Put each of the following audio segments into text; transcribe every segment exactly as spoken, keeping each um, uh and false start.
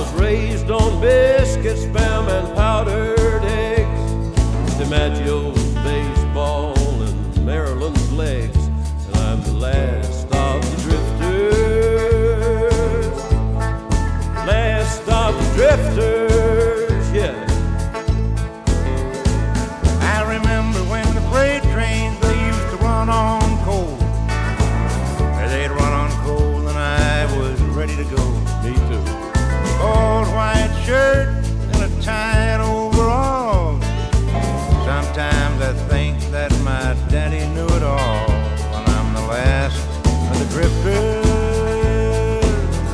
was raised on biscuits, spam, and powdered eggs. DiMaggio's baseball and Maryland's legs. And I'm the last of the drifters. Last of the drifters, yeah. I remember when the freight trains, they used to run on coal. They'd run on coal and I was ready to go. Me too. Old white shirt and a tight overall. Sometimes I think that my daddy knew it all. And I'm the last of the drifters.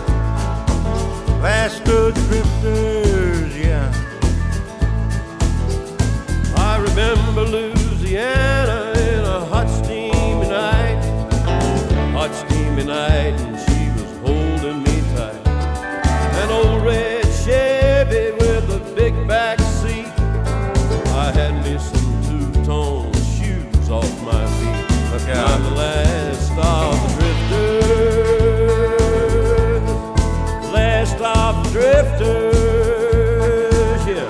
Last of the drifters, yeah. I remember Louisiana in a hot steamy night. Hot steamy night, and she was holding me tight. An old red Chevy with a big back seat. I had me some two-tone shoes off my feet. Look I'm out. the last of the drifters. Last of the drifters, yeah.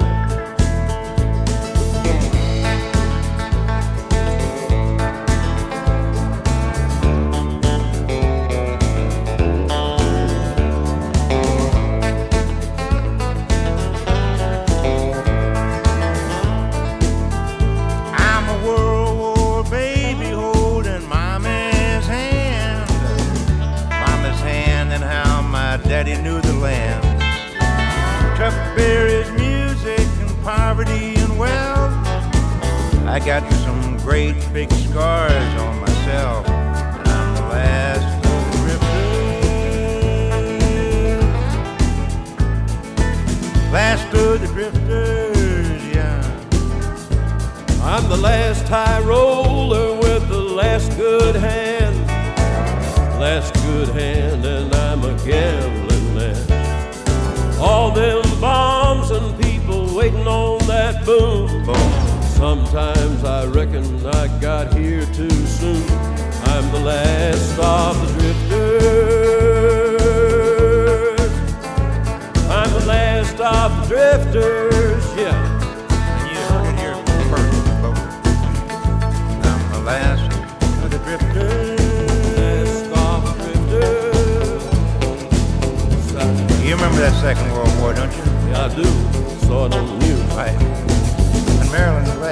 I'm a World War baby holding Mama's hand. Mama's hand and how my daddy knew the land. Chuck Berry's music and poverty and wealth. I got some great big scars on myself. And I'm the last of the drifters. Last of the drifters, yeah. I'm the last high roller with the last good hand. Last good hand, and I'm a gambling man. All them bombs and people waiting on that boom. Sometimes I reckon I got here too soon. I'm the last of the drifters. I'm the last of the drifters, yeah. You heard it here first, folks. I'm the last of the drifters. Last of the drifters. You remember that Second World War, don't you? Yeah, I do. Saw it on the news. Right. And Maryland